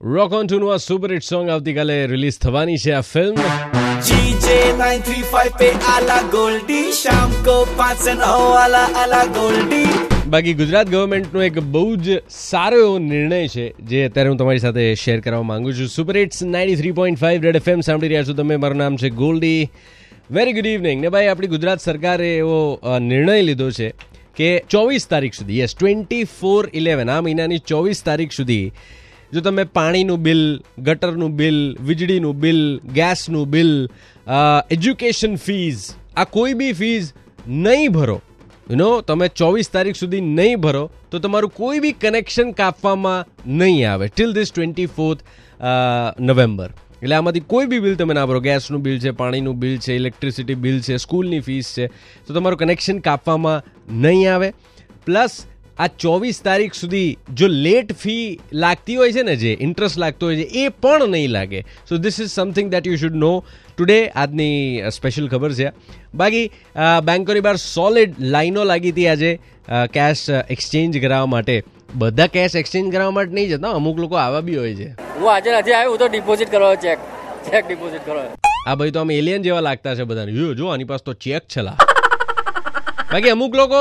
રોક on ટુનું આ super hit song આવતીકાલે રિલીઝ થવાની છે આ ફિલ્મ जीजे 935 पे आला गोल्डी शाम को 5 से 9 वाला आला गोल्डी। બાકી ગુજરાત ગવર્મેન્ટનો એક બહુ જ સારો એવો નિર્ણય છે જે અત્યારે હું તમારી સાથે શેર કરવા માંગુ છું. સુપર હિટ્સ 93.5 રેડ FM સાંભળી રહ્યા છો તમે. મારું નામ છે ગોલ્ડી. Very good evening. ને ભાઈ આપણી ગુજરાત સરકારે એવો નિર્ણય લીધો છે કે 24 તારીખ સુધી, યસ 24/11 આ મહિનાની 24 તારીખ સુધી જો તમે પાણીનું બિલ, ગટરનું બિલ, વીજળીનું બિલ, ગેસનું બિલ, એજ્યુકેશન ફીઝ, આ કોઈ બી ફીઝ નહીં ભરો, તમે 24 તારીખ સુધી નહીં ભરો તો તમારું કોઈ બી કનેક્શન કાપવામાં નહીં આવે ટિલ ધીસ 24th નવેમ્બર. એટલે આમાંથી કોઈ બી બિલ તમે ના ભરો, ગેસનું બિલ છે, પાણીનું બિલ છે, ઇલેક્ટ્રિસિટી બિલ છે, સ્કૂલની ફીસ છે, તો તમારું કનેક્શન કાપવામાં નહીં આવે. પ્લસ આ 24 તારીખ સુધી જો લેટ ફી લાગતી હોય છે ને, જે ઇન્ટરેસ્ટ લાગતો હોય છે, એ પણ નહીં લાગે. So this is something that you should know today. આજની સ્પેશિયલ ખબર છે. બાકી બેંકોની બહાર સોલિડ લાઈનો લાગી હતી આજે કેશ એક્સચેન્જ કરાવવા માટે. બધા કેશ એક્સચેન્જ કરાવવા માટે નહીં જતા, અમુક લોકો આવા બી હોય છે. હું આજે નથી આવ્યો, હું તો ડિપોઝિટ કરવા ચેક ડિપોઝિટ કરવા. આ ભાઈ તો આમ એલિયન જેવા લાગતા છે બધાને. જો આની પાસે તો ચેક છેલા. બાકી અમુક લોકો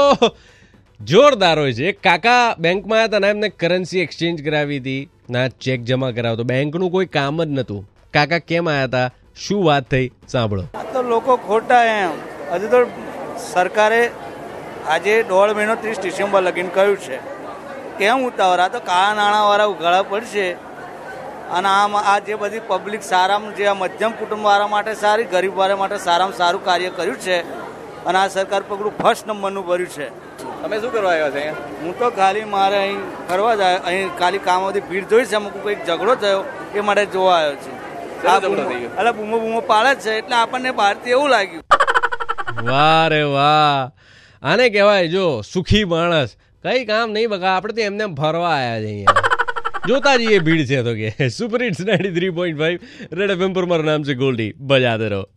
જોરદાર હોય છે. એક કાકા બેંકમાં આવ્યા હતા ને, એમને કરન્સી એક્સચેન્જ કરાવી હતી ના ચેક જમા કરાવતો. બેંકનું કોઈ કામ જ નહોતું. કાકા કેમ આવ્યા હતા, શું વાત થઈ, સાંભળો. તો લોકો ખોટા એમ. હજુ તો સરકારે આજે 1.5 મહિનો 30 ડિસેમ્બર લગીને કહ્યું છે. કેમ ઉતાવળ? આ તો કાળા નાણાંવાળા ઉઘાડા પડશે. અને આમાં આ જે બધી પબ્લિક સારામાં, જે આ મધ્યમ કુટુંબવાળા માટે સારી, ગરીબવાળા માટે સારામાં સારું કાર્ય કર્યું છે. અને આ સરકાર પગલું ફર્સ્ટ નંબરનું ભર્યું છે. તમે શું કરવા આવ્યા છે? હું તો ખાલી મારે અહીં ફરવા જાય, અહીં ખાલી કામોથી ભીડ જોઈ છે. અમુક કંઈક ઝઘડો થયો એ માટે જોવા આવ્યો છે. એટલે બૂમો પાડે છે એટલે આપણને બહારથી એવું લાગ્યું. વાહ રે વાહ, આને કહેવાય જો સુખી માણસ. કઈ કામ નહીં બકા, આપણે તો એમને ફરવા આવ્યા છે અહીંયા. જોતા જઈએ ભીડ છે તો કે. સુપર હિટ્સ 93.5 રેડ FM પર મારું નામ છે ગોલ્ડી. બજાતે રહો.